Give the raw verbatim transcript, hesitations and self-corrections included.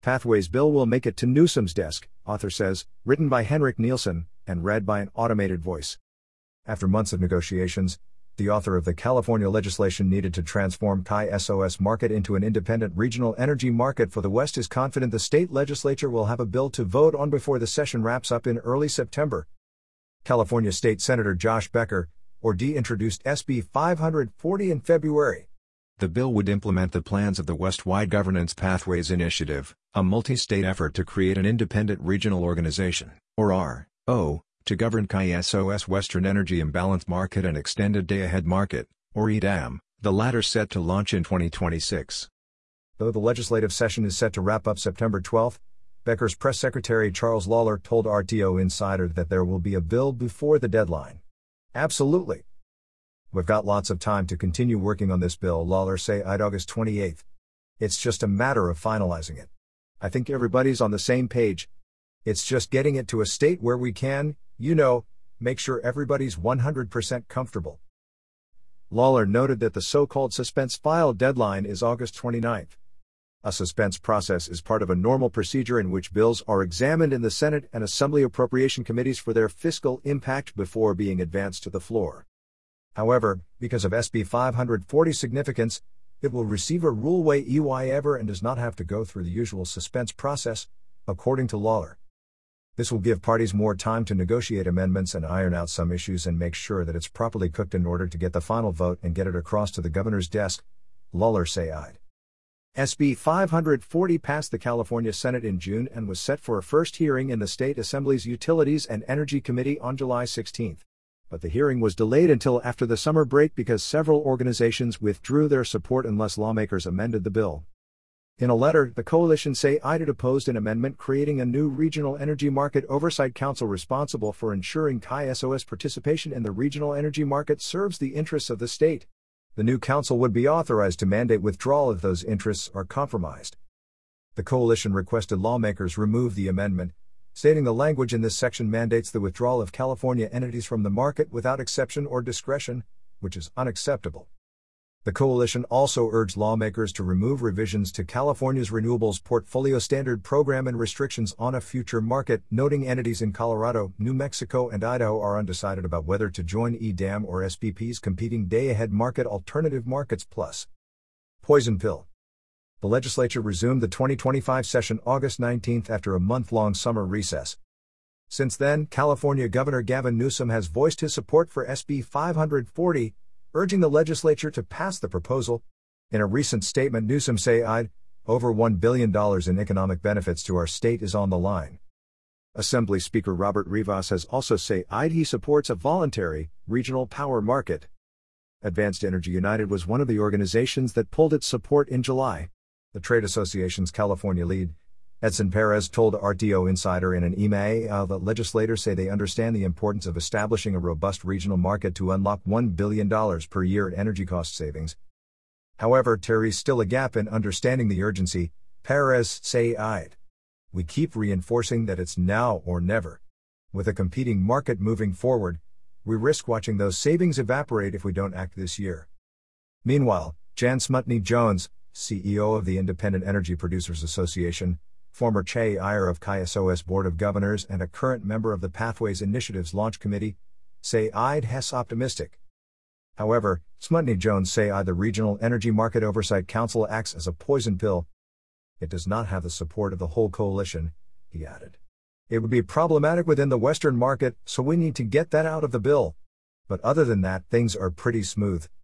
Pathways bill will make it to Newsom's desk, author says, written by Henrik Nielsen, and read by an automated voice. After months of negotiations, the author of the California legislation needed to transform K I S O S market into an independent regional energy market for the West is confident the state legislature will have a bill to vote on before the session wraps up in early September. California State Senator Josh Becker, or D, introduced S B five forty in February. The bill would implement the plans of the West-Wide Governance Pathways Initiative, a multi-state effort to create an independent regional organization, or R O, to govern K I S O S Western Energy Imbalance Market and Extended Day-Ahead Market, or E D A M, the latter set to launch in twenty twenty-six. Though the legislative session is set to wrap up September twelfth, Becker's press secretary Charles Lawler told R T O Insider that there will be a bill before the deadline. Absolutely. We've got lots of time to continue working on this bill, Lawler said August twenty-eighth. It's just a matter of finalizing it. I think everybody's on the same page. It's just getting it to a state where we can, you know, make sure everybody's one hundred percent comfortable. Lawler noted that the so-called suspense file deadline is August twenty-ninth. A suspense process is part of a normal procedure in which bills are examined in the Senate and Assembly Appropriation Committees for their fiscal impact before being advanced to the floor. However, because of S B five forty's significance, it will receive a ruleway E Y ever and does not have to go through the usual suspense process, according to Lawler. This will give parties more time to negotiate amendments and iron out some issues and make sure that it's properly cooked in order to get the final vote and get it across to the governor's desk, Lawler said. S B five forty passed the California Senate in June and was set for a first hearing in the State Assembly's Utilities and Energy Committee on July sixteenth. But the hearing was delayed until after the summer break because several organizations withdrew their support unless lawmakers amended the bill. In a letter, the coalition say it opposed an amendment creating a new Regional Energy Market Oversight Council responsible for ensuring K I S O S participation in the regional energy market serves the interests of the state. The new council would be authorized to mandate withdrawal if those interests are compromised. The coalition requested lawmakers remove the amendment, stating the language in this section mandates the withdrawal of California entities from the market without exception or discretion, which is unacceptable. The coalition also urged lawmakers to remove revisions to California's Renewables Portfolio Standard Program and restrictions on a future market, noting entities in Colorado, New Mexico, and Idaho are undecided about whether to join E D A M or S P P's competing day-ahead market Alternative Markets Plus. Poison pill. The legislature resumed the twenty twenty-five session August nineteenth after a month-long summer recess. Since then, California Governor Gavin Newsom has voiced his support for S B five forty, urging the legislature to pass the proposal. In a recent statement, Newsom said, "Over one billion dollars in economic benefits to our state is on the line." Assembly Speaker Robert Rivas has also said he supports a voluntary, regional power market. Advanced Energy United was one of the organizations that pulled its support in July. The trade association's California lead, Edson Perez, told R T O Insider in an email that legislators say they understand the importance of establishing a robust regional market to unlock one billion dollars per year in energy cost savings. However, there is still a gap in understanding the urgency, Perez said. "We keep reinforcing that it's now or never. With a competing market moving forward, we risk watching those savings evaporate if we don't act this year." Meanwhile, Jan Smutny Jones, C E O of the Independent Energy Producers Association, former chair of K I S O S Board of Governors and a current member of the Pathways Initiative's Launch Committee, say he's optimistic. However, Smutny Jones say the Regional Energy Market Oversight Council acts as a poison pill. It does not have the support of the whole coalition, he added. It would be problematic within the Western market, so we need to get that out of the bill. But other than that, things are pretty smooth.